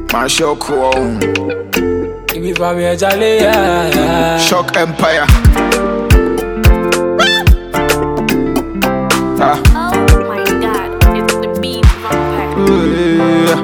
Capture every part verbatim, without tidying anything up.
My shock home. Give me for me a jolly, yeah. Shock Empire. Ah. Oh my god, it's the beat vampire.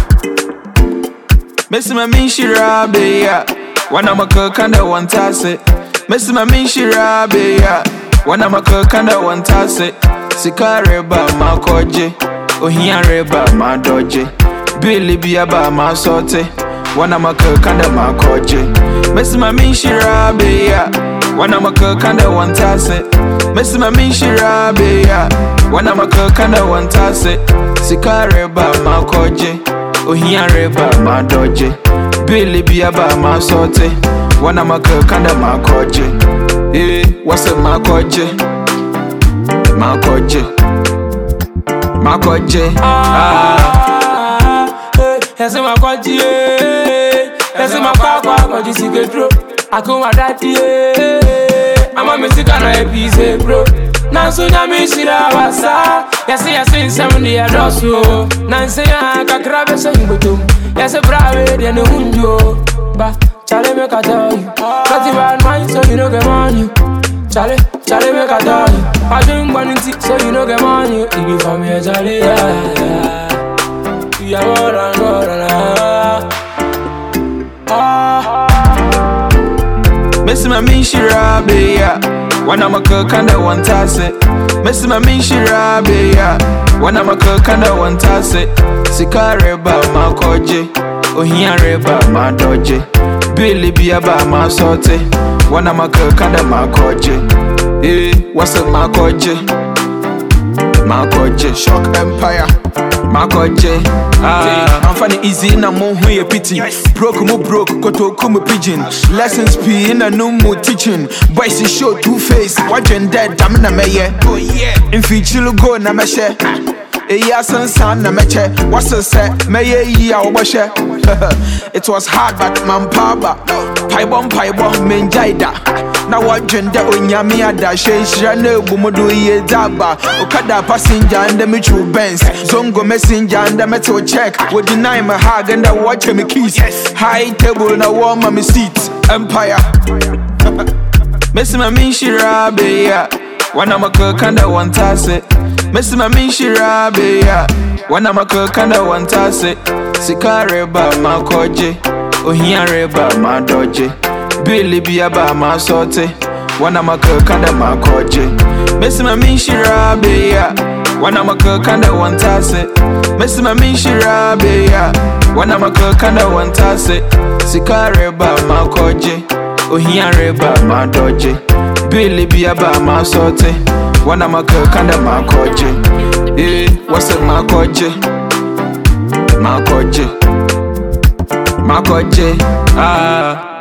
Messi ma min shira be ya. Wana maka kanda wantase. Messi ma min shira be ya. Wana maka kanda wantase. Sikare ba makoje. Ohia reba ma doje. Billy biya ba ma sote. Wana maka kanda makoje. Messi ma min shira be ya. Wana maka kanda wantase. Messi ma min shira be ya. Wana maka kanda wantase. Sikare ba makoje. Ohia reba ma doje. Billy biya ba ma sote. Wana maka kanda makoje. Eh, what's up makoje? Makoje. Makoje. Ah, hey, yes, my quality, yes, my papa, what you see get through. I come my daddy, I'm a Mexican, I piece, bro. Nanso nyame shira wasa yase yase nsem ne yadoso nanse ya kakra be so ngbotom yase brawe de no hunjo ba chale me ka tell you got you bad mind so you no get money chale chale me ka tell you I drink one tea so you no get money it be for me a chale yeah you are more than more than ah Messi ma min shira be ya. Wana maka kanda wantase. Messi ma min shira be ya. Wana maka kanda wantase. Sikare ba makoje. Ohia reba ma doje. Billy biya ba ma sote. Wana maka kanda makoje. Eh, what's up makoje? Makoje. Shock Empire. Makoje. Ah, I'm funny easy na mo hu ye pity. Broke mo broke, koto ko mo pigeon. Lessons P in a no more teaching. Boys is show two face. Watching dead, damn na me ye. Oh yeah. In future go na me share. E ya san san na me che. What's the set? Me ye ya obo share. It was hard but man power. Pai bom pai bom men jaida. Na watching de onyame ada she shira na egumodo ye daba. Okada passenger and me true Benz. Zongo messenger and me to check. We deny my hag and I watch me keys. High table na warm me seat. Empire. Messi ma min shira be ya. Wana maka kanda wantase. Messi ma min shira be ya. Wana maka kanda wantase. Sikare ba makoje. Ohia reba ma doje. Billy biya ba ma sote. Wana maka kanda makoje. Messi ma min shira be ya. Wana maka kanda wantase. Messi ma min shira be ya. Wana maka kanda wantase. Sikare ba makoje. Ohia reba ma doje. Billy biya ba ma sote. Wana maka kanda makoje. Eh, what's up makoje? Makoje. Makoje. Ah.